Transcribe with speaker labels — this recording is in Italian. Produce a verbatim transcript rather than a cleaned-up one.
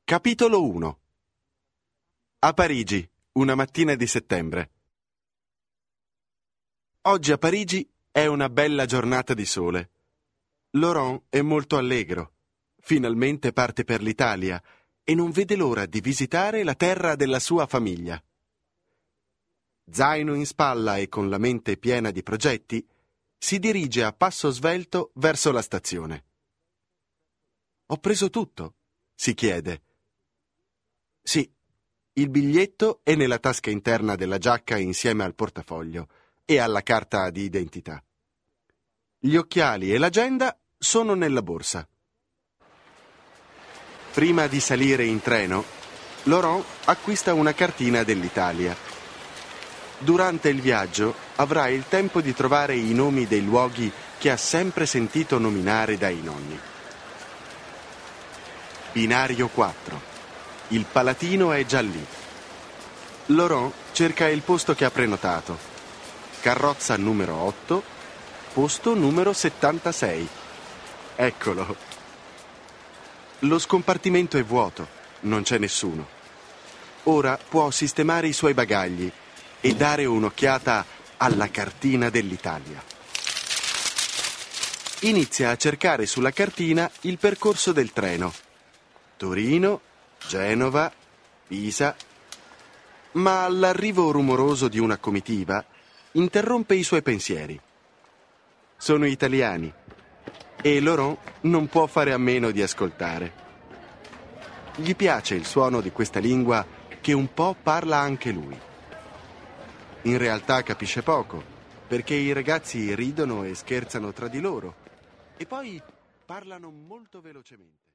Speaker 1: Capitolo uno. A Parigi, una mattina di settembre. Oggi a Parigi è una bella giornata di sole. Laurent è molto allegro. Finalmente parte per l'Italia e non vede l'ora di visitare la terra della sua famiglia. Zaino in spalla e con la mente piena di progetti, si dirige a passo svelto verso la stazione. «Ho preso tutto?» si chiede. Sì, il biglietto è nella tasca interna della giacca insieme al portafoglio e alla carta di identità. Gli occhiali e l'agenda sono nella borsa. Prima di salire in treno, Laurent acquista una cartina dell'Italia. Durante il viaggio avrà il tempo di trovare i nomi dei luoghi che ha sempre sentito nominare dai nonni. Binario quattro. Il Palatino è già lì. Laurent cerca il posto che ha prenotato. Carrozza numero otto, posto numero settantasei. Eccolo. Lo scompartimento è vuoto, non c'è nessuno. Ora può sistemare i suoi bagagli e dare un'occhiata alla cartina dell'Italia. Inizia a cercare sulla cartina il percorso del treno. Torino, Genova, Pisa. Ma all'arrivo rumoroso di una comitiva interrompe i suoi pensieri. Sono italiani e Laurent non può fare a meno di ascoltare. Gli piace il suono di questa lingua che un po' parla anche lui. In realtà capisce poco, perché i ragazzi ridono e scherzano tra di loro e poi parlano molto velocemente.